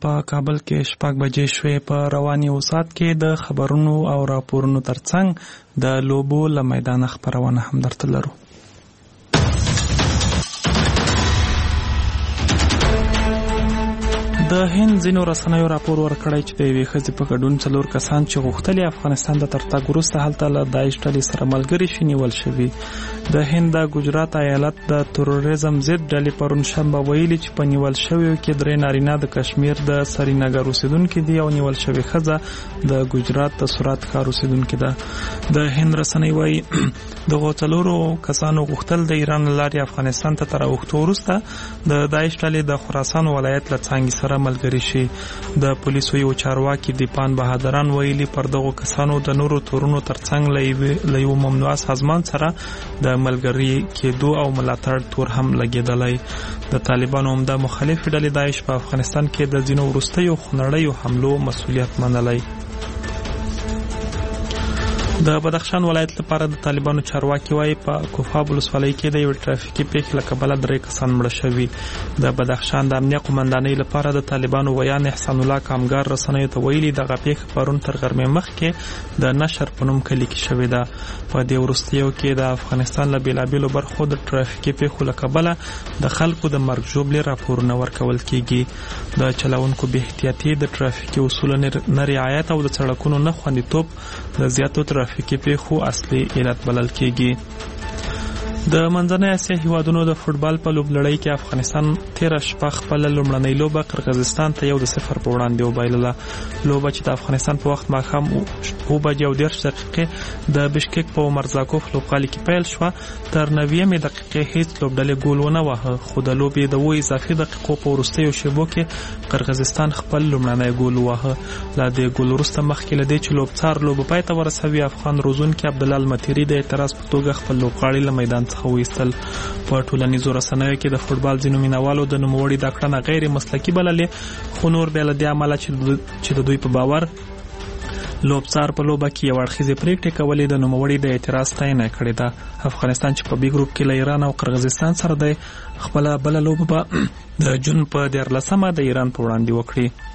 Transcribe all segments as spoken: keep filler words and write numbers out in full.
په کابل کې شپږ بجې شوې. په رواني اوسات کې د خبرونو او راپورونو ترڅنګ د لوبو له میدانه خپرونه هم درته لرو. د هند ځینو رسنیو راپور ورکړی چې د یوې ښځې په ګډون څلور کسان چې غوښتلي افغانستان د تر تګ وروسته هلته له داعش ډلې سره ملګري شي نیول شوي. د هند د ګجرات ایالت د تروریزم ضد ډلې پرون شنبه ویلي چې په نیول شویو کې درې نارینه د کشمیر د سرینګر اوسیدونکي دي او نیول شوې ښځه د ګجرات د سورات ښار اوسیدونکې ده. د هند رسنۍ وایي دغو څلورو کسانو غوښتل د ایران له لارې افغانستان ته تر اوښتو وروسته د داعش ډلې د خراسان ولایت له څانګې سره ملګری شي. د پولیسو یو چارواکي دیپان بهادران ویلي پر دغو کسانو د نورو تورونو ترڅنګ له یو ممنوعه سازمان سره د ملګری کېدو او ملاتړ تور هم لګېدلی. د طالبانو عمده مخالفې ډلې داعش په افغانستان کې د ځینو وروستیو خونړیو حملو مسؤلیت منلی. د بدخشان ولایت لپاره د طالبانو چارواکي وایي په کوفاب ولسوالۍ کې د یو ټرافیکي پیښې له کبله درې کسان مړه شوي. د بدخشان د امنیه قومندانۍ لپاره د طالبانو ویان احسان الله کامګار رسنیو ته ویلي دغه پیښه پرون تر غرمې مخکې د نشر په نوم کلي کې شوې ده. په دې وروستیو کې د افغانستان له بېلابېلو برخو د ټرافیکي پیښو له کبله د خلکو د مرګ ژوبلې راپورونه ورکول کېږي. د چلوونکو بې احتیاطي، د ټرافیکي اصولو نه رعایت او د سړکونو نه خوندیتوب د زیاتو ترافیکي پیښو اصلي علت بلل کېږي. د منځنۍ اسیا هیوادونو د فوټبال په لوبلړۍ کې افغانستان تېره شپه خپله لومړنۍ لوبه قرغیزستان ته یو د صفر په وړاندې وبایلله. لوبه چې د افغانستان په وخت ماښام اوه بجې او دېرش دقیقې د بشکک په عمرزاکوف لوبغالي کې پیل شوه. تر نویمې دقیقې هیڅ لوبډلې ګول ونه واهه، خو د لوبې د اووه اضافي دقیقو په وروستیو شیبو کې قرغیزستان خپل لومړنی ګول وواهه. له دې ګول وروسته مخکې له دې چې لوبڅار لوبه پای ته ورسوي، افغان روزونکي عبدالله المطیري د اعتراض په توګه خپل لوبغاړي له میدان څخه ویستل. په ټولنیزو رسنیو کې د فوټبال ځینو مینوالو د نوموړي دا کړنه غیر مسلکي بللې، خو نور بیا له دې امله چې د دوی په باور لوبڅار په لوبه کې یو اړخیزې پرېکړې کولې د نوموړي د اعتراض ستاینه کړې ده. افغانستان چې په بي ګروپ کې له ایران او قرغیزستان سره دی، خپله بله لوبه به د جون په دیارلسمه د ایران په وړاندې وکړي.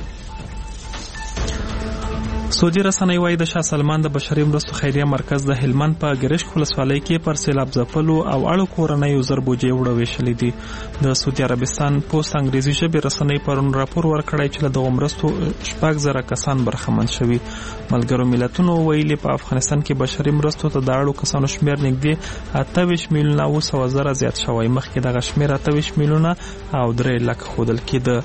سعودي رسنۍ وایي د شاه سلمان د بشري مرستو خیریه مرکز د هلمند په ګرشک ولسوالۍ کې پر سیلاب ځپلو او اړو کورنیو زر بوجۍ وړه ویشلې دي. د سعودي عربستان پوسټ انګریزي ژبې رسنۍ پرون راپور ورکړی چې له دغو مرستو شپږ زره کسان برخمن شوي. ملګرو ملتونو ویلي په افغانستان کې بشري مرستو ته د اړو کسانو شمېر نږدې اته ویشت میلیونه اوه سوه زره زیات شوی. مخکې دغه شمېر اته ویشت میلیونه او درې لکه ښودل کېده.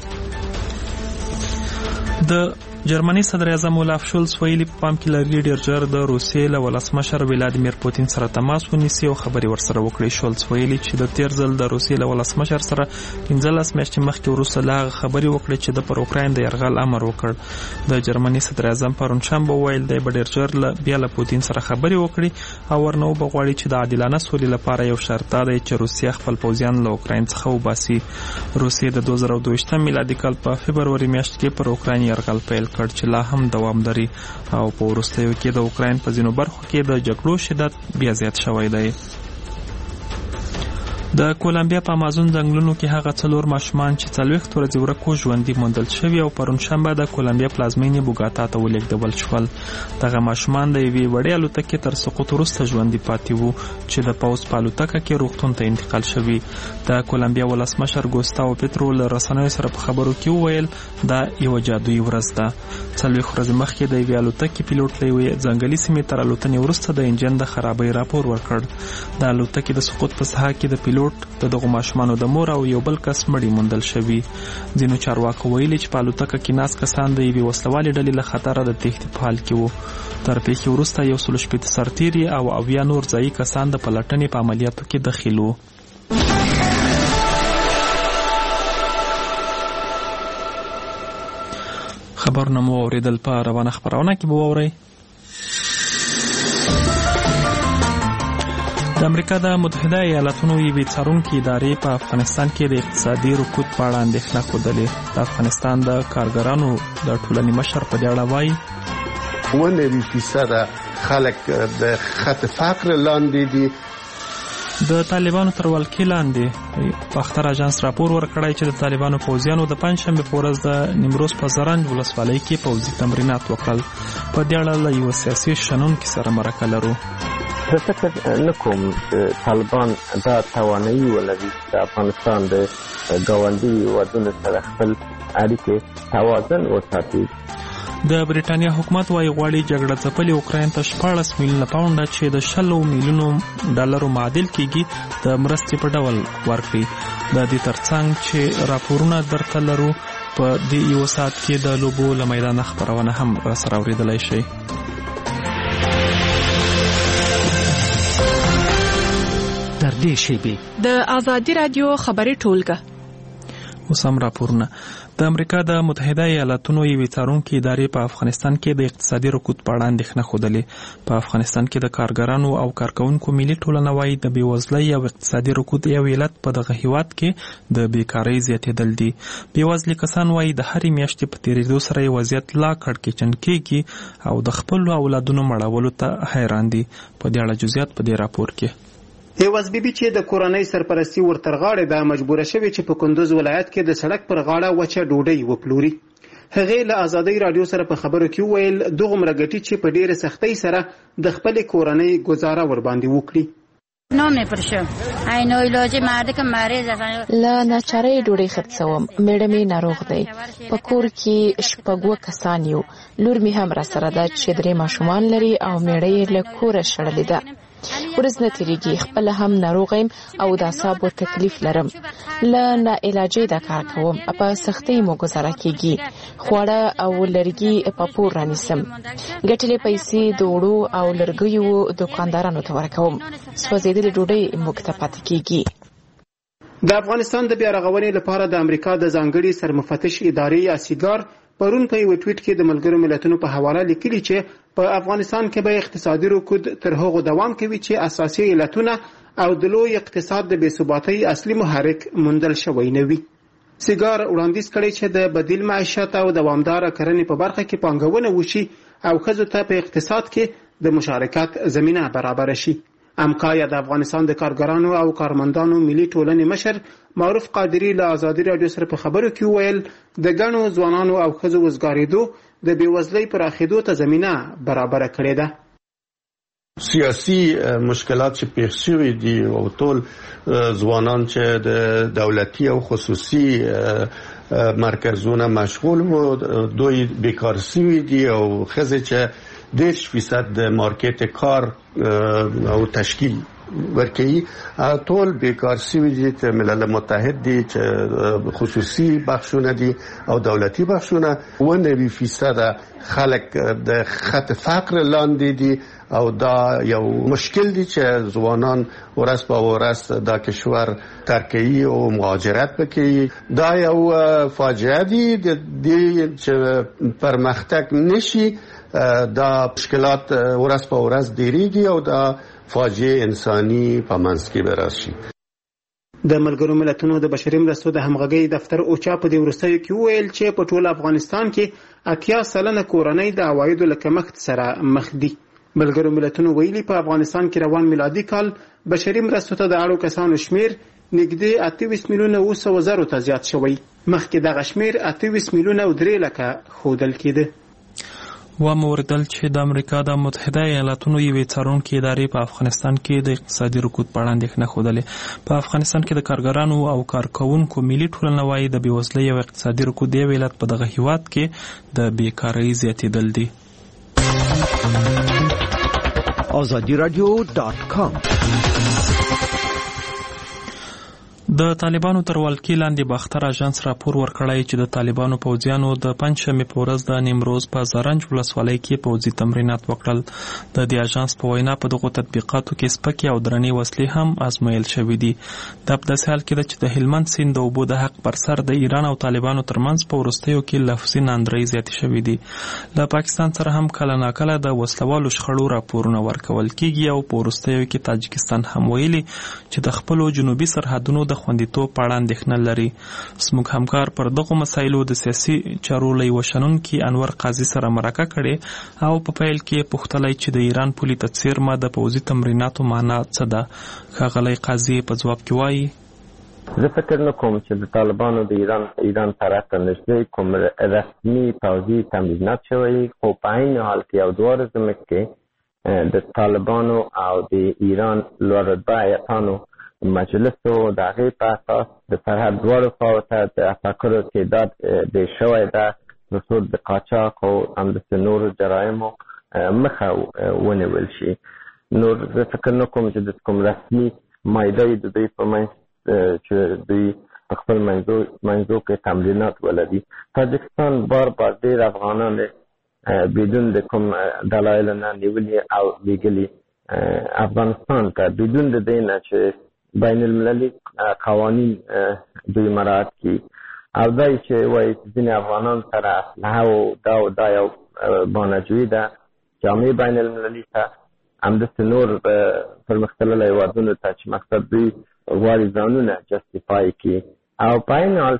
د جرمني صدر اعظم اولاف شولز ویلي په پام کې لري ډېر ژر د روسیې له ولسمشر ولادیمیر پوتین سره تماس ونیسي او خبرې ورسره وکړي. شولز ویلي چې د تیر ځل د روسیې له ولسمشر سره پنځلس میاشتې مخکې وروسته له هغه خبرې وکړي چې د پر اوکراین د یرغل امر وکړ. د جرمني صدر اعظم پرون شنبه وویل دی به ډېر ژر بیا له پوتین سره خبرې وکړي او ورنه وبغواړي چې د عادلانه سولې لپاره یو شرط دا دی چې روسیه خپل پوځیان له اوکراین څخه وباسي. روسیې د دوه زره دوه ویشتم میلادي کال په فبروري میاشت کې پر اوکراین یرغل پیل کړ چې لا هم دوام لري او په وروستیو کې د اوکراین په ځینو برخو کې د جګړو شدت بیا زیات شوی دی. د کولمبیا په امازون ځنګلونو کې هغه څلور ماشومان چې څلوېښت ورځې ورکو ژوندي موندل شوي او پرون شنبه د کولمبیا پلازمینې بوګاتا ته ولېږدول شول. دغه ماشومان د یوې وړې الوتکې تر سقوط وروسته ژوندي پاتې وو چې د پوځ په الوتکه کې روغتون ته انتقال شوي. د کولمبیا ولسمشر ګوستاو پیترو له رسنیو سره په خبرو کې وویل دا یوه جادویي ورځ ده. څلوېښت ورځې مخکې د یوې الوتکې پیلوټ له یوې ځنګلي سیمې تر الوتنې وروسته د انجن د خرابۍ راپور ورکړ. د الوتکې د سقوط په ساحه کې د پیلوټ د دغو ماشومانو د مور او یو بل کس مړي موندل شوي. ځینو چارواکو ویلي چې په الوتکه کې ناست کسان د یوې وسلوالې ډلې له خطره د تېښتې په حال کې وو. تر پیښې وروسته یو سل شپېته سرتیري او اویا نور ځایي کسان د پلټنې په عملیاتو کې دخیل وو. خبرونه مو اورېدل، په روانه خپرونه کې به واورئ. د امریکا د متحده ایالاتونو یوې څارونکې ادارې په افغانستان کې د اقتصادي رکود په اړه اندېښنه ښودلې. د افغانستان د کارګرانو د ټولنې مشر په دې اړه وایي اووه نوي فیصده خلک د خط فقر لاندې دي. د طالبانو تر ولکې لاندې باختر اژانس راپور ورکړی چې د طالبانو پوځیانو د پنجشنبې په ورځ د نیمروز په زرنج ولسوالۍ کې پوځي تمرینات وکړل. په دې اړه له یوه سیاسي شنونکي سره مرکه لرو. زه فکر نه کوم چې طالبان دا توانایي ولري چې افغانستان د ګاونډي هېوادونو سره خپل اړیکې توازن وساتي. د بریټانیا حکومت وايي غواړي جګړه ځپلې اوکراین ته شپاړس میلیونه پاونډه چې د شلو میلیونو ډالرو معادل کېږي د مرستې په ډول ورکړي. د دې ترڅنګ چې راپورونه درته لرو په دې یو ساعت کې د لوبو له میدانه خبرونه هم راسره اورېدلی شئ. تر دې شیبې د آزادي رادیو خبري ټولګه. اوس هم راپورونه. د امریکا د متحده ایالاتونو یوې څارونکې ادارې په افغانستان کې د اقتصادي رکود په اړه اندېښنه ښودلې. په افغانستان کې د کارګرانو او کارکوونکو ملي ټولنه وايي د بېوزلۍ او اقتصادي رکود یو علت په دغه هیواد کې د بیکارۍ زیاتېدل دي. بېوزلي کسان وايي د هرې میاشتې په تېرېدو سره یې وضعیت لا کړکېچن کېږي او د خپلو اولادونو مړولو ته حیران دي. په دې اړه جزئیات په دې راپور کې. هیواز بیبي چې د کورنۍ سرپرستی ورترغاړې ده مجبوره شوې چې په کندوز ولایت کې د سړک پر غاړه وچه ډوډۍ وپلوري. هغې له آزادۍ رادیو سره په خبرو کې وویل دغومره ګټي چې په ډېرې سختۍ سره د خپلې کورنۍ گزاره ورباندې وکړي. له ناچارۍ ډوډۍ خرڅوم. میړه مې ناروغ دی. په کور کې شپږ اووه کسان یو. لور مې هم راسره ده چې درې ماشومان لري او میړه یې له کوره شړلې ده. ورځ نه تېرېږي خپل هم ناروغ یم او د اعصابو تکلیف لرم. له ناعلاجۍ دا کار کوم. په سختۍ مو ګزاره کېږي. خواړه او لرګي په پور رانیسم. ګټلې پیسې د وړو او لرګیو دوکاندارانو ته ورکوم. سوځېدلې ډوډۍ موږ ته پاتې کېږي. د افغانستان د بیا رغونې لپاره د امریکا د ځانګړي سرمفتش ادارې یا سیګار پرون په یو ټویټ کې د ملګرو ملتونو په حواله لیکلي چې په افغانستان کې به اقتصادي رکود تر هغو دوام کوي چې اساسي علتونه او د لوی اقتصاد د بې ثباتۍ اصلي محرک موندل شوی نه وي. سیګار وړاندیز کړی چې د بدیل معیشت او دوامداره کرنې په برخه کې پانګونه وشي او ښځو ته په اقتصاد کې د مشارکت زمینه برابر شي. امکا یا د افغانستان د کارګرانو او کارمندانو ملي ټولنې مشر معروف قادری له آزادي رادیو سره په خبرو کې وویل د ګڼو ځوانانو او ښځو وزګارېدو د بېوزلۍ پراخېدو ته زمینه برابره کړې ده. سیاسي مشکلات چې پیښ شوي دي او ټول ځوانان چې د دولتي او خصوصي مرکزونه مشغول وو دوی بیکار شوي دي او ښځې چې دېرش فیصد د مارکیټ کار او تشکیل ورکوي ټول بیکار شوي دي چې ملل متحد دي چې خصوصي بخشونه دي او دولتي بخشونه. اوه نوي فیصد خلک د خط فقر لاندې دي او دا یو مشکل دی چې ځوانان ورځ په ورځ دا کشور ترک کوي او مهاجرت وکړي. دا یو فاجعه دی د چې پرمختګ نشي. دا مشکلات ورځ په ورځ ډیریږي او دا فاجعه انساني په منځ کې به راشي. د ملګرو ملتونو د بشري مرستو د همغږۍ دفتر اوچا په دې وروستیو کې وویل چې په ټول افغانستان کې اتیا سلنه کورنۍ د عوایدو له کمښت سره مخ دي. ملګرو ملتونو ویلي په افغانستان کې روان میلادي کال بشري مرستو ته د اړو کسانو شمیر نږدې اته ویشت میلیونه اوه سوه زرو ته زیات شوی. مخکې دغه شمیر اته ویشت میلیونه او درې لکه ښودل کېده. وامه وردل چې د امریکا د متحده ایالاتونو یوې څارونکې ادارې په افغانستان کې د اقتصادي رکود په اړه اندېښنه ښودلې. په افغانستان کې د کارګرانو او کارکوونکو ملي ټولنه وايي د بېوزلۍ او اقتصادي رکود یو علت په دغه هیواد کې د بیکارۍ زیاتېدل دي. آزادی رادیو ډاټ کام. د طالبانو تر ولکې لاندې باختر اژانس راپور ورکړی چې د طالبانو پوځیانو د پنجشنبې په ورځ د نیمروز په زرنج ولسوالۍ کې پوځي تمرینات وکړل. د دې اژانس په وینا په دغو تطبیقاتو کې سپکې او درنې وسلې هم ازمویل شوي دي. دا په داسې حال کې ده چې د هلمند سیند د اوبو د حق پر سر د ایران او طالبانو ترمنځ په وروستیو کې لفظي ناندرۍ زیاتې شوي دي. له پاکستان سره هم کله ناکله د وسلوالو شخړو راپورونه ورکول کېږي او په وروستیو کې تاجکستان هم ویلي چې د خپلو جنوبي سرحدونو د خوندیتوب په اړه اندېښنه لري. زموږ همکار پر دغو مسایلو د سیاسي چارو له یوه شنونکي انور قاضي سره مرکه کړې او په پیل کې پوښتلی چې د ایران پولي ته څیرمه د پوځي تمریناتو معنا څه ده. ښاغلی قاضي په ځواب کې وایي: زه فکر نه کوم چې د طالبانو د ایران ایران طرف ته نږدې کوم رسمي پوځي تمرینات شوی، خو په عین حال کې یو دوه ورځې مخکې د طالبانو او د ایران لوړ رتبه هیاتانو مجلسو د هغې په اساس د سرحد دواړو خواو ته د اتاکرو تعداد ډېر شوی ده تر څو د قاچاق او همداسې نورو جرایمو مخه ونیول شي. نور زه فکر نه کوم چې د کوم رسمي مایده یې د دوی په منځ چې دوی په خپل منځو کې تمرینات ولري. تاجکستان بار بار ډېر افغانان بدون د کوم دلایلو نه نیولي او لیږلي افغانستان ته بدون د دې نه چې بین المللي قوانین دوی مراعات کړي. او دا چې وایي چې ځینې افغانان سره اسلحه او دا او دا یو بانجوي ده جامع بین المللي ته همداسې نور پرمختللو هېوادونو ته چې مقصد دوی غواړي ځانونه جسټیفای کړي. او په عین حال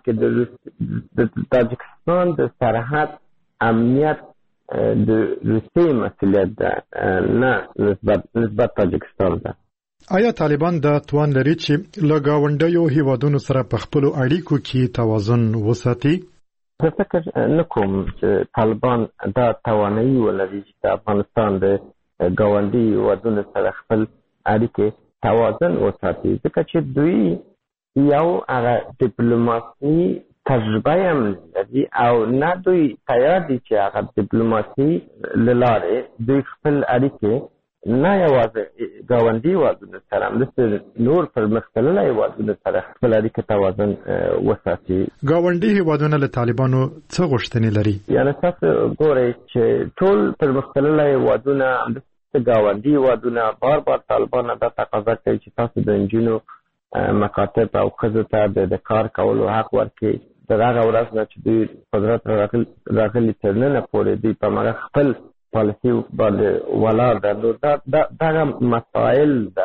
کې د تاجکستان د سرحد امنیت د روسیې مسؤلیت ده، نه نسبت نسبت تاجکستان ده. آیا طالبان د توان لري چې له ګاونډیو هیوادونو سره په خپلو اړیکو کې توازن وساتي؟ زه فکر نه کوم چې طالبان دا توانایي ولري چې د افغانستان د ګاونډي هیوادونو سره خپل اړیکې توازن وساتي، ځکه چې دوی یو هغه ډیپلوماسي تجربه هم لري او نه دوی تیار دي چې هغه ډیپلوماسي له لارې دوی خپل اړیکې نه یوازې ګاونډي هیوادونو سره همداسې نور پرمختللي هیوادونو سره خپل اړیکې توازن وساتي. ګاونډي هیوادونه له طالبانو څه غوښتنې لري؟ یعنې تاسو ګورئ چې ټول پرمختللي هیوادونه د ګاونډي هیوادونه بار بار طالبان دا تقاضا کوي چې تاسو د نجونو مکاتب او ښځو ته د کار کولو حق ورکړئ. تر هغه ورځ نه چې دوی قدرت راغلي تر ننه پورې دوی په هغه خپل پالیسي باندې ولاړ ده. نو دا دغه مسایل ده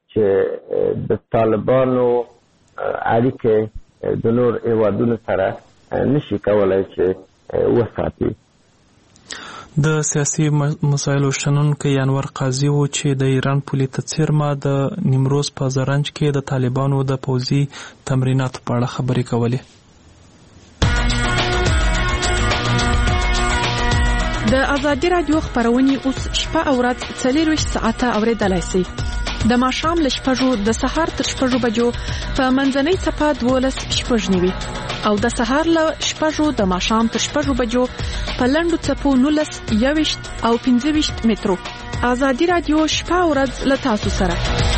چې د طالبانو اړیکې د نور هیوادونو سره نشي کولی چې وساتي. د سیاسي مسایلو شنونکی انور قاضي و چې د ایران پولي ته څیرمه د نیمروز په زرنج کې د طالبانو د پوځي تمریناتو په اړه خبرې کولې. د ازادي رادیو خبرونه اوس شپه او ورځ څلورویشت ساعته اوریدلای شئ. د ماښام له شپږو د سهار تر شپږو بجو په منځنۍ څپه دولس شپږ نیوي او د سهار له شپږو د ماښام تر شپږو بجو په لنډو څپو نولس یوویشت او پنځه ویشت مترو. ازادي رادیو شپه او ورځ له تاسو سره.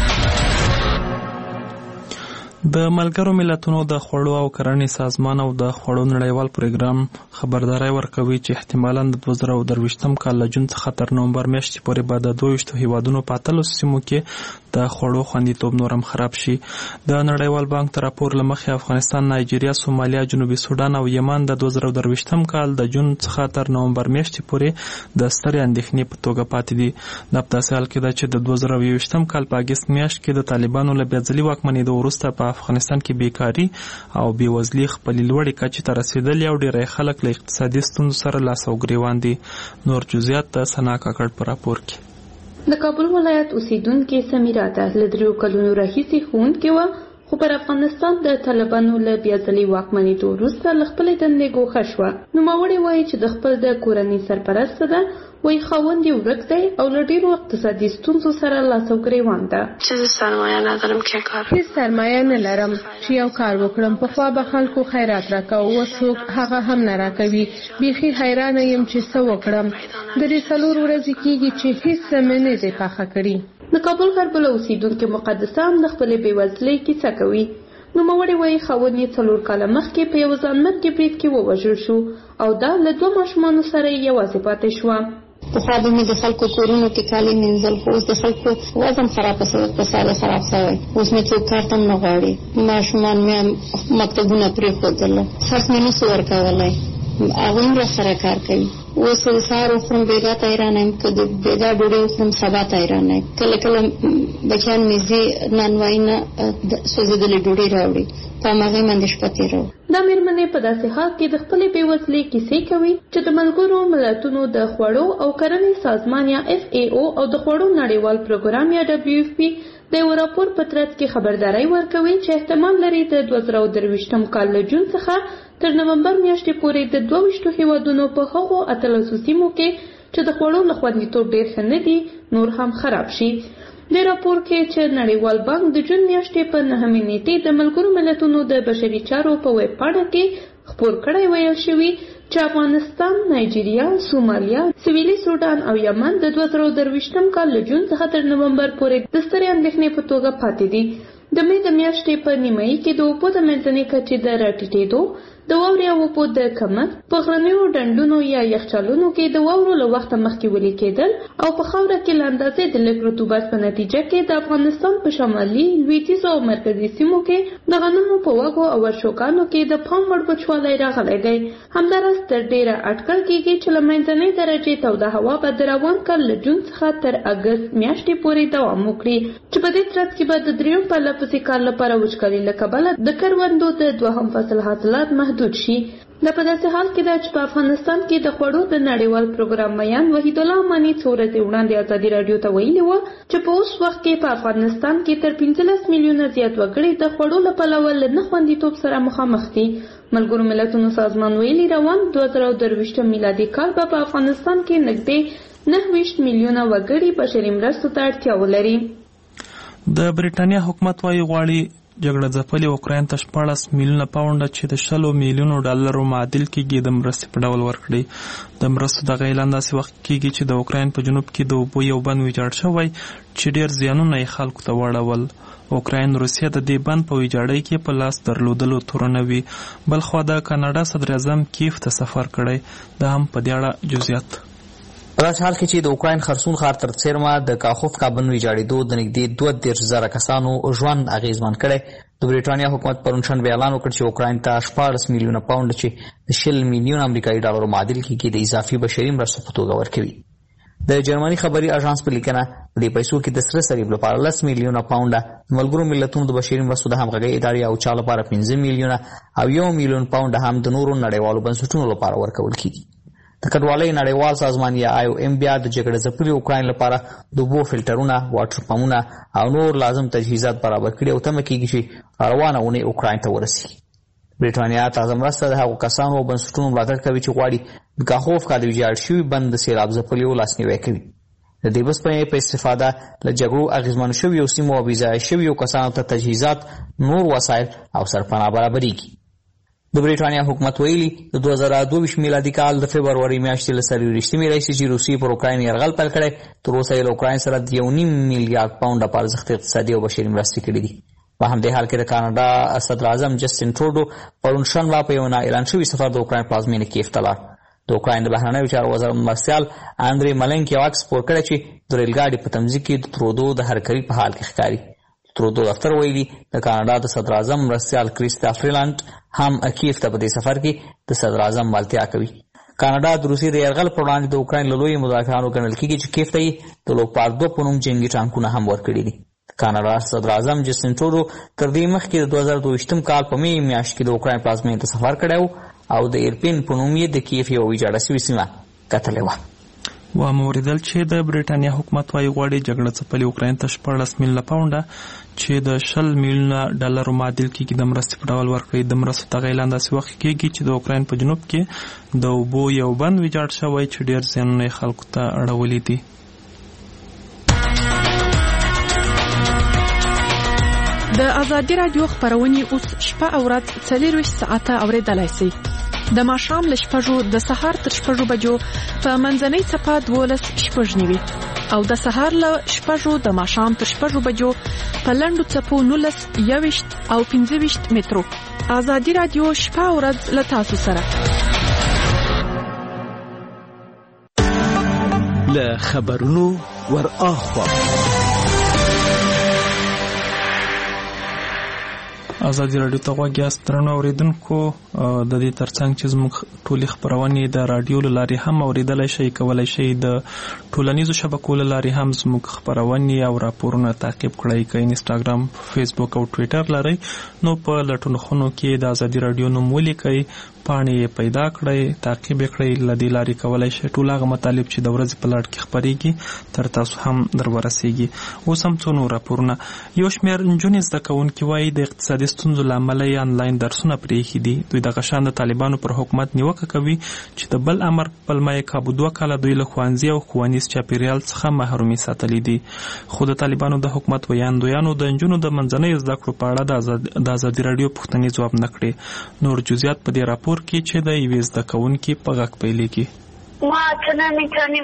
د ملګرو ملتونو د خوړو او کرنې سازمان او د خوړو نړیوال پروګرام خبرداري ورکوي چې احتمالاً د دوه زره درویشتم کال له جون څخه تر نومبر میاشتې پورې به د دویشتو هیوادونو په اتلسو سیمو کې د خوړو خوندیتوب نورم خراب شي. د نړیوال بانک تر راپور له مخې افغانستان، نایجیریا، سومالیا، جنوبي سودان او یمن د دوه زره درویشتم کال د جون څخه تر نومبر میاشتې پورې د سترې اندېښنې په توګه پاتې دي. دا په داسې حال کې ده چې د دوه زره یوویشتم کال په اګست میاشت کې د طالبانو له بېځلي واکمنېدو وروسته په افغانستان کې بیکاري او بېوزلي خپلې لوړې کچې ته رسېدلي او ډېری خلک له اقتصادي ستونزو سره لاس او ګرېوان دي. نور جزئیات د ثنا کاکړ په راپور کې. د کابل ولایت اوسیدونکې سمیرا ته له دریو کلونو راهیسې ښوونکې وه، خو پر افغانستان د طالبانو له بېځلي واکمنېدو وروسته له خپلې دندې ګوښه شوه. نوموړې وایي چې د خپل د کورنۍ سرپرسته ده، وایي خاوند یې ورک دی او له ډېرو اقتصادي ستونزو سره لاس او ګرېوان ده. چې زه سرمایه ندارم که کار هېڅ سرمایه نه لرم چې یو کار وکړم. پخوا به خلکو خیرات راکاو، اوس څوک هغه هم نه راکوي. بیخي حیرانه یم چې څه وکړم. د دې څلور ورځې کېږي چې هېڅ څه مې نه دی پاخه کړي. د کابل غرب له اوسیدونکو مقدسه هم د خپلې بېوزلۍ کیسه کوي. نوموړې وایي خاوند یې څلور کاله مخکې په یو ځانمرګي برید کې ووژل شو او دا له دوه ماشومانو سره یې یوازې پاتې شوه. پخوا به مې د خلکو کورونو کې کالي مینځل، خو اوس د خلکو وزن خراب شوی، اقتصاد خراب شوی، اوس مې څوک کار ته هم نه غواړي. ماشومان مې مکتبونه پرېښودل، خرڅ مې نشو ورکولی، هغوی هم راسره کار کوي. اوس سهار خورم بیګا ته ایرانم که د بیګا ډوډۍ خورم سبا ته ایرانم کله کله بچیان مې زی نانوای نه سوځېدلې ډوډۍ راوړي په هغې باندې شپه تېروم. دا مېرمنې په داسې حال کې د خپلې بېوزلۍ کیسې کوي چې د ملګرو ملتونو د خوړو او کرنې سازمان یا اف ای او او د خوړو نړیوال پروګرام یا ډبلیو اف پی د یو راپور په ترڅ کې خبرداری ورکوي چې احتمال لري د دوه زره درویشتم کال له جون څخه تر نومبر میاشتې پورې د دوه ویشتو هیوادونو په هغو اتلسو سیمو کې چې د خوړو له خوندیتوب ډېر ښه نه دي نور هم خراب شي. د راپور کې چې نړیوال بانک د جون میاشتې په نهمې نیټې د ملګرو ملتونو د بشري چارو په ویب پاڼه کې خپور کړی ویل شوي چې افغانستان، نایجیریا، سومالیا، سویلي سودان او یمن د دوه زره درویشتم کال له جون څخه تر نومبر پورې د سترې اندېښنې په توګه پاتې دي. د مې د میاشتې په نیمایي کې د اوبو د منځنۍ کچې د راټیټېدو، د واورې او اوبو د کمښت، په غرنیو ډنډونو یا یخچالونو کې د واورو له وخته مخکې ویلې کېدل او په خاوره کې له اندازې د لږ رطوبت په نتیجه کې د افغانستان په شمالي، لویدیځو او مرکزي سیمو کې د غنمو په وږو او ورشوګانو کې د پام وړ وچوالی راغلی دی. همداراز تر ډېره اټکل کېږي چې له منځنۍ درجې توده هوا به د روان کال له جون څخه تر اګست میاشتې پورې دوام وکړي چې په دې ترڅ کې به د درېیم پرله پسې کال لپاره وچکالۍ له کبله د کروندو د دوهم فصل حاصلات محدود شي. دا په داسې حال کې ده چې په افغانستان کې د خوړو د نړیوال پروګرام میان وحید الله اماني څو ورځې وړاندې ازادي راډیو ته ویلي وه چې په اوس وخت کې په افغانستان کې تر پنځلس میلیونه زیات وګړي د خوړو له پلوه له نه خوندیتوب سره مخامخ دي. ملګرو ملتونو سازمان ویلي روان دوه زره درویشتم میلادي کال به په افغانستان کې نږدې نهه ویشت میلیونه وګړي بشري مرستو ته اړتیا ولري. د بریټانیا حکومت وايي غواړي جګړه ځپلې اوکراین ته شپاړس میلیونه پاونډه چې د شلو میلیونو ډالرو معادل کېږي د مرستې په ډول ورکړي. د مرستو دغه اعلان داسې وخت کېږي چې د اوکراین په جنوب کې د اوبو یو بند ویجاړ شوی چې ډېر زیانونه یې خلکو ته واړول. اوکراین روسیه د دې بند په ویجاړۍ کې په لاس درلودلو تورنه وي. بلخوا د کاناډا صدراعظم کیف ته سفر کړی. دا هم په دې اړه جزئیات. په داسې حال کې چې د اوکراین خرسون ښار تر څیرمه د کاخوفکا بند ویجاړېدو د نږدې دوه دېرش زره کسانو ژوند اغېزمن کړی. د بریټانیا حکومت پرون شنبه اعلان وکړ چې اوکراین ته شپاړس میلیونه پاونډ چې د شل میلیون امریکایي ډالرو معادل کېږي د اضافي بشري مرستو په توګه ورکوي. د جرمني خبري اژانس په لیکنه په دې پیسو کې د سره صلیب لپاره لس میلیونه پاونډه، ملګرو ملتونو د بشري مرستو د همغږۍ ادارې او چا لپاره پنځه میلیونه او یو میلیون پاونډه هم د نورو نړیوالو بنسټونو لپاره ورکول کېږي. د کډوالۍ نړیوال سازمان یا آی او ایم بیا د جګړې ځپلي اوکراین لپاره د اوبو فلټرونه، واټر پمپونه او نور لازم تجهیزات برابر کړي او تمه کېږي چې روانه اونۍ اوکراین ته ورسیږي. بریټانیا تازه مرسته د هغو کسانو او بنسټونو ملاتړ کوي چې غواړي د کاخوفکا د ویجاړ شوي بند د سیلاب ځپلیو لاسنیوی کوي. د دې بسپنې په استفاده له جګړو اغېزمن شویو سیمو او بېځایه شویو کسانو ته تجهیزات، نور وسایل او سرپناه برابرېږي. د بریټانیا حکومت ویلي د دوه زره دوه ویشت میلادي کال د فبروري میاشتې له څلوېښتمې راهیسې چې روسیې پر اوکراین یرغل پیل کړی، تر اوسه یې له اوکراین سره د یو نیم میلیارډ پاونډه په ارزښت اقتصادي او بشري مرستې کړي دي. په همدې حال کې د کاناډا صدراعظم جسټین ټروډو پرون شنبه په یو نااعلان شوي سفر د اوکراین پلازمینې کیف ته لاړ. د اوکراین د بهرنیو چارو وزیر مرسیال اندرې ملنک یو عکس خپور کړی چې د ریلګاډي په تمځي کې د ترودو د هرکري په حال کې ښکاري. ترودو دفتر ویلي د کاناډا د صدراعظم مرسیال کریستا فریلانډ هم کیف ته په دې سفر کې د صدراعظم ملتیا کوي. کاناډا د روسیې د یرغل پر وړاندې د اوکراین له لویو مدافعانو ګڼل کېږي چې کیف ته یې د لوپارډ دوه په نوم جنګي ټانکونه هم ورکړي دي. کاناډا صدراعظم جسټین ټروډو تر دې مخکې د دوه زره دوه ویشتم کال په مې میاشت کې د اوکراین پلازمینې ته سفر کړی او د ایرپین په نوم یې د کیف یوه ویجاړه سوې سیمه کتلې وه. و موریدل چې د بریټانیا حکومت وايي غواړي جګړه ځپلې اوکراین ته شپاړس میلیونه پاونډه چې د شل میلیونه ډالرو معادل کېږي د مرستې په ډول ورکړي. د مرستو دغه اعلان داسې وخت کېږي چې د اوکراین په جنوب کې د اوبو یو بند ویجاړ شوی چې ډېر زیانونه یې خلکو ته اړولي دي. د ازادي راډیو خپرونې اوس شپه او ورځ څلېرویشت ساعته اورېدلی سئ. د ماښام له شپږو د سهار تر شپږو بجو په منځنۍ څپه دولس شپږ نوي او د سهار له شپږو د ماښام تر شپږو بجو په لنډو څپو نولس یوویشت او پنځه ویشت مترو. ازادي راډیو شپه او ورځ له تاسو سره. له خبرونو ور اخوا ازادي رادیو ته غوږ یاست درنو اوریدونکو. د دې ترڅنګ چې زموږ ټولې خبرونه د رادیو له لارې هم اوریدلای شئ، کولای شئ د ټولنیزو شبکو له لارې هم زموږ خبرونه او راپورونه تعقیب کړئ. که انستګرام، فیسبوک او ټوئیټر لرئ نو په لټون خونو کې د ازادي رادیو نوم ولیکئ، پاڼې پیدا کړئ، تعقیب کړئ. لدی لارې کولای شئ ټول هغه مطالب چې د ورځې په لړ کې خبريږي تر تاسو هم در ورسیږي. اوس هم څو نور راپورونه. یو شمېر نجونې زده کوونکي وایي د اقتصادي ستونزو له امله یې آنلاین درسونه پرېښي دي. دوی دغه شان د طالبانو پر حکومت نیوکه کوي چې د بل امر په پلمه یې کابو دوه کاله دوی له ښوونځي او ښوونیز چاپېریال څخه محرومي ساتلي دي. خو د طالبانو د حکومت ویاندویانو د نجونو د منځنیو زده کړو په اړه د ازادي رادیو پوښتنې ځواب نه کړې. نور جزئیات په دې راپور کې چې د یوې زده کوونکي په غږ پیلېږي. ما حتی نمیتونیم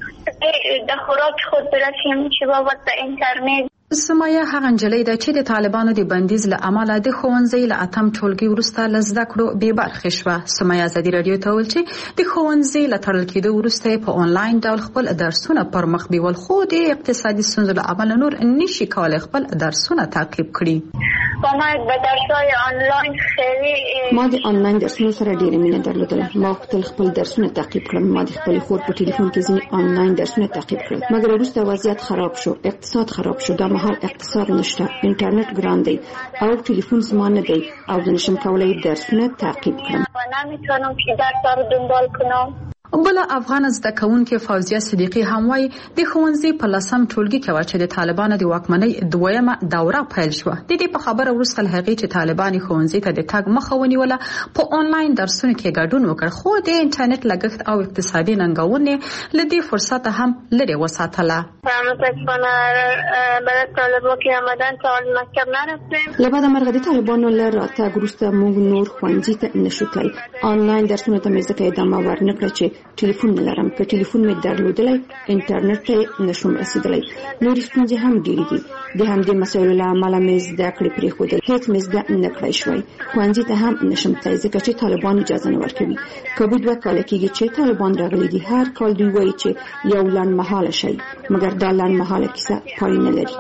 د خوراک خود برسیم چې بابت به اینترنت. سمایه هغه نجلۍ ده چې د طالبانو د بندیز له امله د ښوونځي له اتم ټولګي وروسته له زده کړو بې برخې شوه. سمایه ازادي رادیو ته وویل چې د ښوونځي له تړل کېدو وروسته په آنلاین ډول خپل درسونه پر مخ بیول، خو د اقتصادي ستونزو له امله نور نشي کولی خپل درسونه تعقیب کړي. ما به درسای آنلاین خیلی ما د آنلاین درسونو سره ډېره مینه درلودله. ما خپل خپل درسونه تعقیب کړم. ما د خپل خور په ټلیفون کې ځینې آنلاین درسونه تعقیب کړل، مګر وروسته وضعیت خراب شو، اقتصاد خراب شو. دا مهال اقتصاد نشته، انټرنیټ ګران دی او ټلیفون زما نه دی او زه نشم کولی درسونه تعقیب کړم. نمیتونم که درس رو دنبال کنم. بل افغان زده کوونکې فوزیه صدیقی هم وایي د ښوونځي په لسم ټولګي کې وه چې د طالبانو د واکمنۍ دویمه دوره پیل شوه. د دې په خبره وروسته له هغې چې طالبان ښوونځي ته د تګ مخه ونیوله په آنلاین درسونو کې ګډون وکړ، خو د انټرنیټ لګښت او اقتصادي ننګونې له دې فرصته هم لرې وساتله. متاسفانه برای طالبان که آمدن تا مکتب نرفتیم. له بده مرغه د طالبانو له راتګ وروسته موږ نور ښوونځي ته نشو تللی. آنلاین درسونو ته مې ځکه ادامه ورنکړه چې ټلیفون نه لرم. که ټلیفون مې درلودلی انټرنیټ ته نشم رسیدلی. نورې ستونزې هم ډېرې دي. د همدې مسایلو له امله مې زده کړې پرېښودل. هېڅ مې زده نه کړی شوی. ښوونځي ته هم نشم تللی ځکه چې طالبان اجازه نه ورکوي. کابو دوه کاله کېږي چې طالبان راغلي دي. هر کال دوی وایي چې یو لنډمهاله شی، مګر دا لنډمهاله کیسه پای نه لري.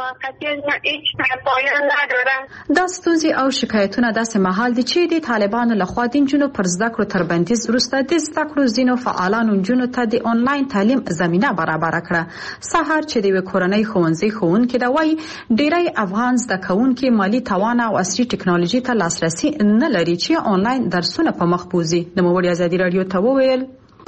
دا ستونزې او شکایتونه داسې مهال دي چې د طالبانو لخوا د نجونو پر زده کړو تر بندیز وروسته د زده کړو ځینو فعالانو نجونو ته د آنلاین تعلیم زمینه برابره کړه. سهار چې د یوې کورنۍ ښوونځي ښوونکې ده وایي ډېری افغان زده کوونکي مالي توان او عصري ټکنالوژي ته لاسرسي نه لري چې آنلاین درسونه په مخ بوځي. نوموړي ازادي رادیو ته وویل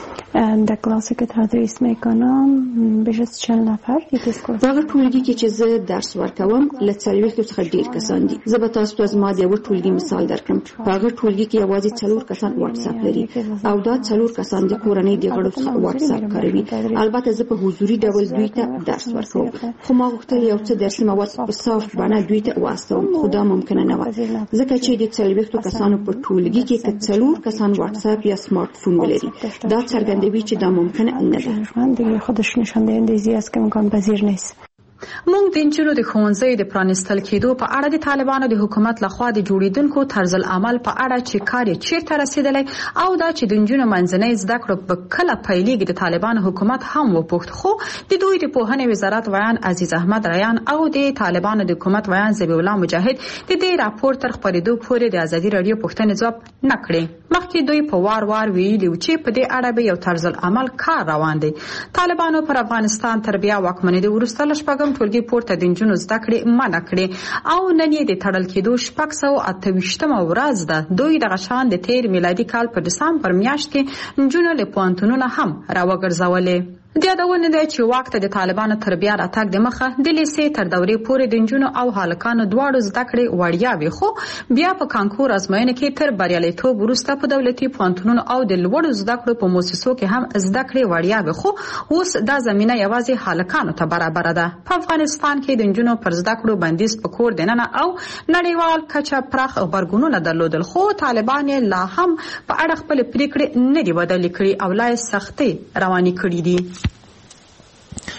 در کلاسی که تدریس میکنم بیش از چهل نفر یکی کلاس. په هغه ټولګي کې چې زه درس ورکوم له څلوېښتو څخه ډېر کسان دي. زه به تاسو ته زما د یوه ټولګي مثال درکړم. په هغه ټولګي کې یوازې څلور کسان واتساپ لري او دا څلور کسان د کورنۍ د غړو څخه واتساپ کاروي. البته زه په حضوري ډول دوی ته درس ورکوم، خو ما غوښتل یو څه درسي مواد په صاف بڼه دوی ته واستوم، خو دا ممکنه نه وه ځکه چې د څلوېښتو کسانو په ټولګي کې که څلور کسان واتساپ یا سمارت فون ولري دا څرګندوي چې دا ممکنه نه ده. دیگه خودش نشان دهنده است که امکان پذیر نیست. موږ د نجونو د ښوونځیو د پرانیستل کېدو په اړه د طالبانو د حکومت لخوا د جوړېدونکو طرز العمل په اړه چې کار یې چیرته رسېدلی او دا چې د نجونو منځنۍ زده کړو په کله پیلېږي د طالبانو حکومت هم وپوښت، خو د دوی د پوهنې وزارت ویان عزیز احمد ریان او د طالبانو د حکومت ویان ذبیح الله مجاهد د دې راپور تر خپرېدو پورې د ازادي راډیو پوښتنې ځواب نه کړې. مخکې دوی په وار وار ویلي و چې په دې اړه به یو طرز العمل کار روان دی. طالبانو پر افغانستان تر بیا واکمنېدو وروسته له شپږم ټولګي پورته د نجونو زده کړې منع کړې او نن یې د تړل کېدو شپږ سوه اته ویشتمه ورځ ده. دوی دغه شان د تیر میلادي کال په ډسمبر میاشت کې نجونو له پوهنتونونو هم راوګرځولې. د یادونه ده چې واک ته د طالبانو تر بیا راتګ د مخه د لیسې تر دورې پورې د نجونو او هلکانو دواړو زده کړې وړیا وي، خو بیا په کانکور ازموینه کې تر بریالیتوب وروسته په دولتي پوهنتونونو او د لوړو زده کړو په مؤسسو کې هم زده کړې وړیا وي، خو اوس دا زمینه یوازې هلکانو ته برابره ده. په افغانستان کې د نجونو پر زده کړو بندیز په کور دننه او نړیوال کچه پراخ غبرګونونه درلودل، خو طالبان لا هم په اړه خپل پریکړې نه دي بدلې کړې او لا یې سختۍ روانې کړې دي.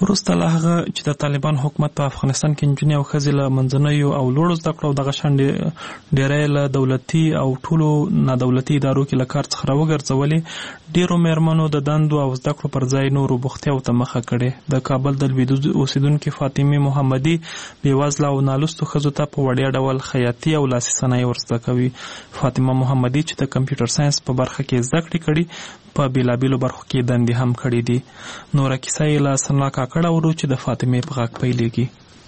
وروسته له هغه چې د طالبان حکومت په افغانستان کې نجونې او ښځې له منځنیو او لوړو زده کړو دغه شان ډېری له دولتي او ټولو نادولتي ادارو کې له کار څخه راوګرځولې، ډېرو مېرمنو د دندو او زده کړو پر ځای نورو بوختیاو ته مخه کړې. د کابل د لویدیځ اوسیدونکې فاطمې محمدي بېوزله او نالوستو ښځو ته په وړیا ډول خیاطي او لاسي صنایع ور زده کوي. فاطمه محمدي چې د کمپیوټر ساینس په برخه کې زده کړې کړي، په بېلابېلو برخو کې دندې هم کړې دي. نوره کیسه یې له سنا کاکړ اورو چې د فاطمې په غږ پیلېږي.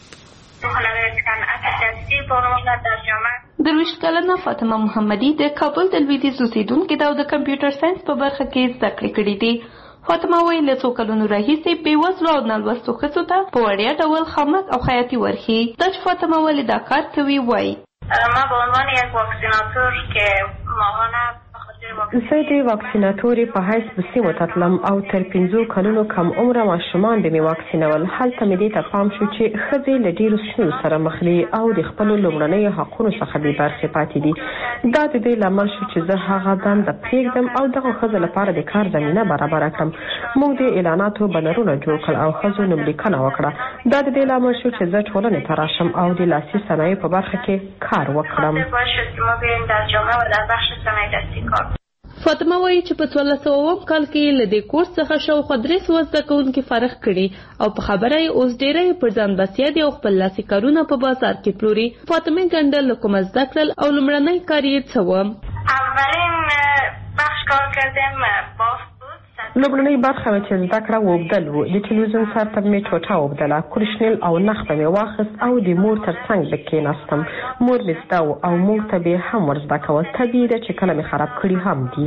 درویشت کلنه فاطمه محمدي د کابل د لویدیځ اوسیدونکې ده او د کمپیوټر ساینس په برخه کې زده کړې کړې دي. فاطمه وایي له څو کلونو راهیسې بېوزلو او نالوستو ښځو ته په وړیا ډول خامک او خیاطي ورښيي. دا چې فاطمه ولې دا کار کوي وایي: ما به عنوان یک واکسیناتور که ماهانه زه د واکسیناتورې په حیث به سیمو ته تلم او تر پنځو کلونو کم عمره ماشومان به مې واکسینول. هلته مې دې ته پام شو چې ښځې له ډېرو ستونزو سره مخ دي او د خپلو لومړنیو حقونو څخه بې برخې پاتې دي. دا د دې لامل شو چې زه هغه دنده پرېږدم او دغه ښځو لپاره د کار زمینه برابره کړم. موږ د اعلاناتو بنرونه جوړ کړل او ښځو نوملیکنه وکړه. دا د دې لامل شو چې زه ټولنې ته راشم او د لاسي صنایعو په برخه کې کار وکړم. فاطمه وایي چې په څوارلس سوه اووم کال کې له دې کورس څخه شاوخوا درې سوه زده کوونکي فارغ کړي او په خبره یې اوس ډېری پر ځان بسیا دي او خپل لاسي کارونه په بازار کې پلوري. فاطمه ګنډل له کومه زده کړل او لومړنی کار یې څه و؟ اولین بخش کار کردم بافت. لومړنۍ برخه مې چې زده کړه اوبدل و. د تلویزیون سر ته مې ټوټه اوبدله، کورشنیل او نخ به مې واخیست او د مور تر څنګ به کېناستم. مور مې زده و او موږ ته به هم ور زده کول. طبیعي ده چې کله مې خراب کړي هم دي.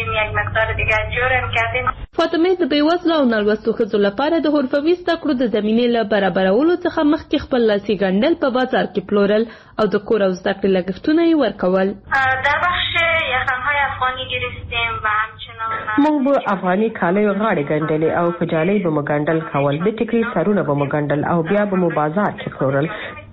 فاطمه د بېوزلو او نالوستو ښځو لپاره د حرفوي زده کړو د زمینې له برابرولو څخه مخکې خپل لاسي ګنډل په بازار کې پلورل او د کور او زده کړې لګښتونه یې ورکول. در بخش یخنهای افغانی گرفتیم و همچنان موږ به افغاني کالیو غاړې ګنډلې او په جالۍ به مو ګنډل کول. د ټیکري سرونه به مو ګنډل او بیا به مو بازار کې پلورل.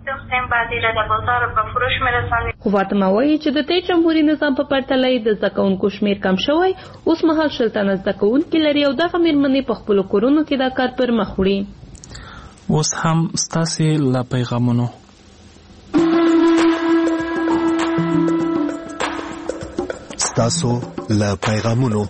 خو فاطمه وایي چې د دې جمهوري نظام په پرتله یې د زده کوونکو شمېر کم شوی. اوس مهال شل تنه زده کوونکي لري او دغه مېرمنې په خپلو کورونو کې دا کار پر مخ وړي. اوس هم ستاسې له پیغامونو ستاسو له پیغامونو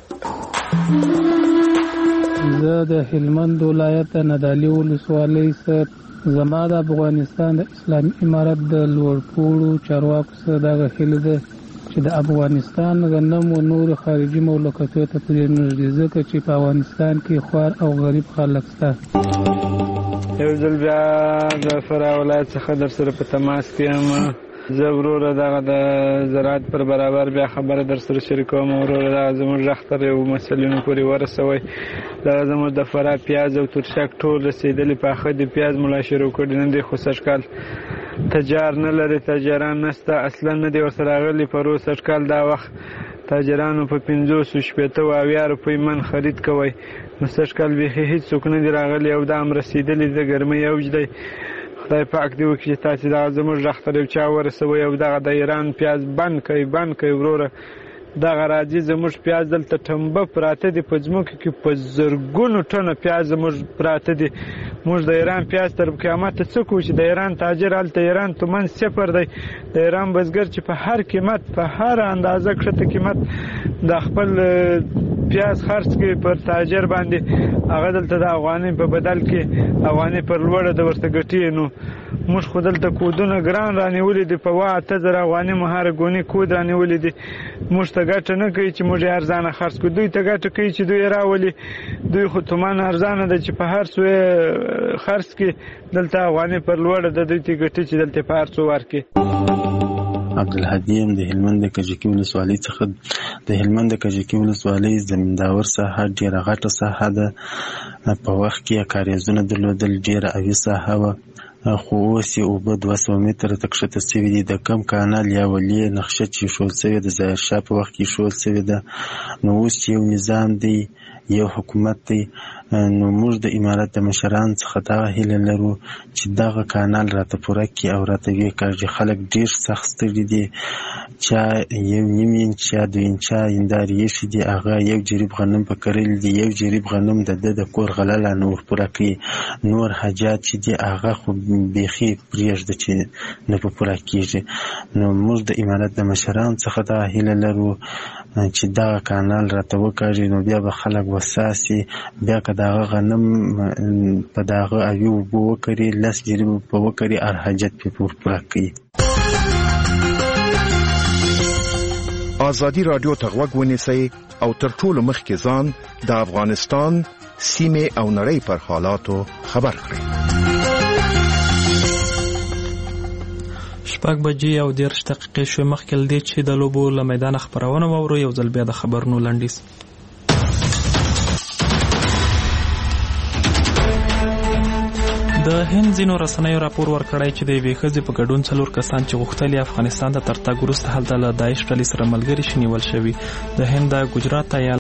زه د هلمند ولایت نادعلي ولسوالۍ څخه زما د افغانستان د اسلامي امارت د لوړپوړو چارواکو څخه دغه هیله ده چې د افغانستان غنم او نور خارجي مملکتونو ته پرې نږدې ځکه چې په افغانستان کې خوار او غریب خلک شته. یو ځل بیا د فراه ولایت څخه در سره په تماس کې یم. زه وروره دغه د زراعت پر برابر بیا خبره در سره شریکوم. وروره دغه زموږ غږ تر یو مسلینو پورې ورسوئ. دغه زموږ د فراه پیاز او ترشک ټول رسېدلي پاخه دي. پیاز ملا شروع کړي نه دی، خو سږکال تجار نه لري، تاجران نشته، اصلا نه دی ورسره راغلي. پرو سږکال دا وخت تاجرانو په پنځوسو شپېته او اویا روپۍ من خرید کوئ، نو سږکال بیخي هېڅوک نه دي راغلي او دا هم رسېدلي د ګرمۍ اوج دی. خدای پاک دې وکړي چې تاسې دغه زموږ غږ ته یو چا ورسوئ او دغه د ایران پیاز بند کوي بند کوي. وروره دغه راځي زموږ پیاز دلته ټمبه پراته دي په ځمکو کې، په زرګونو ټنه پیاز زموږ پراته دي. موږ د ایران پیاز تر قیامته څه کوو چې د ایران تاجر هلته ایران تومن صفر دی. د ایران بزګر چې په هر قیمت په هر اندازه کښته قیمت د خپل پیاز خرڅ کوي پر تاجر باندې، هغه دلته د افغانۍ په بدل کې افغانۍ پر لوړه د ورته ګټي. نو موږ خو دلته کودونه ګران رانیولي دي، په اوه اته زره افغانۍ مو هره ګونې کود رانیولي دي. موږ ته ګټه نه کوي چې موږ یې ارزانه خرڅ کړو، دوی ته ګټه کوي چې دوی یې راولي. دوی خو تومان ارزانه ده چې په هر څو یې خرڅ کړي، دلته افغانۍ پر لوړه ده، دوی ته ګټي چې دلته په هر څو ورکړي. عبدالهادي یم د هلمند د کجکي ولسوالۍ څخه. د هلمند د کجکي ولسوالۍ زمینداور ساحه ډېره غټه ساحه ده. په وخت کې کاریزونه درلودل، ډېره اوي ساحه وه، خو اوس یې اوبه دوه سوه متره ته کښته سوي دي. د کم کانال یا ولې نقشه چې ایښودل سوې ده ظاهرشاه په وخت کې ایښودل سوې ده. نو اوس چې یو نظام دی، یو حکومت دی، نو موږ د امارت د مشران څخه دا هیله لرو چې دغه کانال راته پوره کړي او راته ویې کړي. خلک ډېر سخت ستړي دي، چا یو نیم انچ یا دوه انچه هندارې ایښي دي، هغه یو جریب غنم په کرلي دي، یو جریب غنم د ده د کور غله لا نه ورپوره کوي. نور حاجات چې دي هغه خو بیخي پرېږده چې نه په پوره کېږي. نو موږ د امارت د مشرانو څخه دا هیله لرو چې دغه کانال راته وکړي، نو بیا به خلک وساسي، بیا که دغه غنم په دغه اوی اوبو وکړي، لس جریب په وکړي، هر حاجت پې ورپوره کوي. ازادي راډیو ته غوږ ونیسئ او تر ټولو مخکې ځان د افغانستان سیمې او نړۍ پر حالاتو خبر کړئ. شپږ بجې او دېرش دقیقې شوې مخکې له دې چې د لوبو له میدانه خپرونه واورو، یو ځل بیا د خبرونو لنډیز. د هند ځینو رسنیو راپور ورکړی چې د یوې ښځې په ګډون څلور کسان چې غوښتل افغانستان ته تر تګ وروسته هلته له داعش ډلې سره ملګري شي نیول شوي. د هند د ګجرات ایالت